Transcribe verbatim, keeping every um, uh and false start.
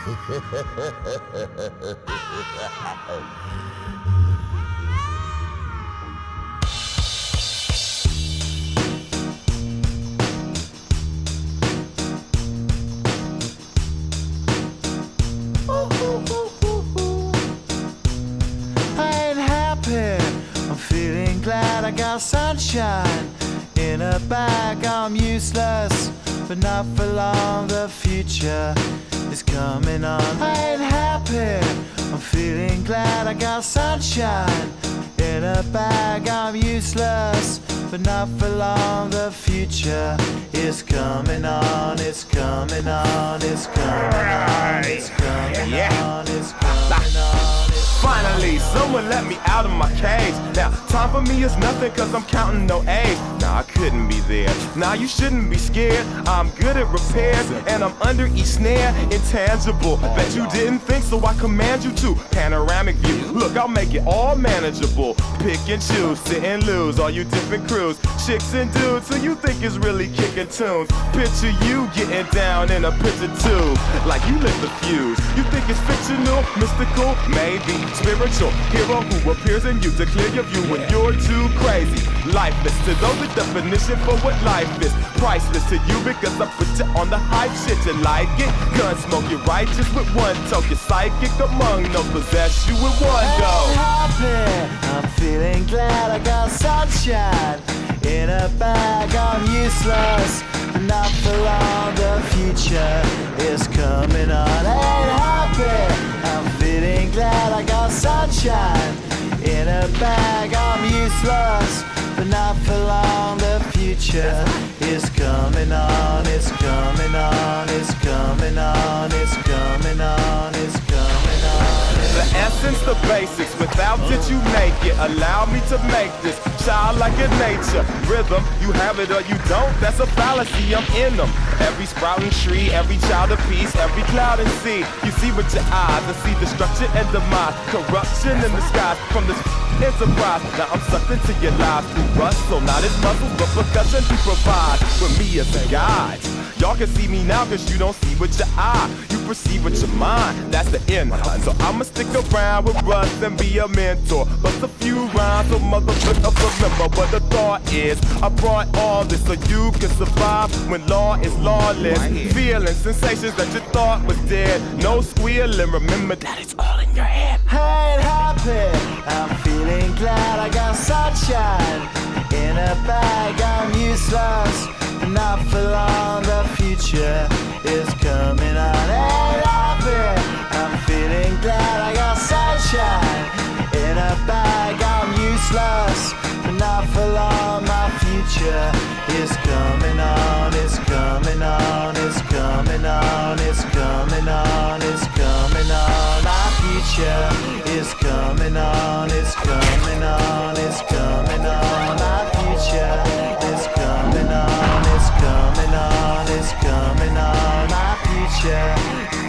I'm feeling glad I got sunshine in a bag. I'm useless, but not for long. The future is coming on. I ain't happy. I'm feeling glad I got sunshine in a bag. I'm useless, but not for long. The future is coming on. It's coming on. It's coming on. It's coming on. It's coming on. Finally, someone let me out of my cage. Now, time for me is nothing cause I'm counting no A's. Nah, I couldn't be there. Nah, you shouldn't be scared. I'm good at repairs and I'm under each snare. Intangible, bet you didn't think, so I command you to. Panoramic view, look, I'll make it all manageable. Pick and choose, sit and lose, all you different crews. Chicks and dudes who you think is really kicking tunes. Picture you getting down in a picture tube, like you lit the fuse. You think it's fictional, mystical, maybe spiritual hero who appears in you to clear your view when you're too crazy. Lifeless to those, the definition for what life is. Priceless to you because I put you on the hype shit. You like it? Gun smoke, you're righteous with one toke. You're psychic among no possess you with one go. I'm happy. I'm feeling glad I got sunshine in a bag. I'm useless, but not for long. The future is coming on. Ain't happy. I'm feeling glad I got sunshine in a bag. I'm useless, but not for long. The future is coming on. It's coming on. It's coming on. It's coming on. It's coming on. The essence, the basics, without it you make it. Allow me to make this childlike in nature. Rhythm, you have it or you don't, that's a fallacy, I'm in them. Every sprouting tree, every child of peace, every cloud and sea. You see with your eyes, I see destruction and demise. Corruption in the skies from this enterprise. Now I'm sucked into your lives through rust, so not as muscles, but percussion to provide for me as a guide. Y'all can see me now cause you don't see with your eye. You perceive with your mind, that's the end. So I'ma stick around with Russ and be a mentor. Bust a few rhymes so motherfuckers remember what the thought is. I brought all this so you can survive when law is lawless. Feeling sensations that you thought was dead. No squealing, remember that it's all in your head. I ain't happy. I'm feeling glad I got sunshine in a bag. I'm useless, but not for long. The future is coming on. Ain't happy. I'm feeling glad I got sunshine in a bag. I'm useless, but not for long. My future is coming on. It's coming on. It's coming on. It's coming on. It's coming on. My future is coming on. It's coming on. It's coming on. My future is coming on. It's coming on. It's coming on. My future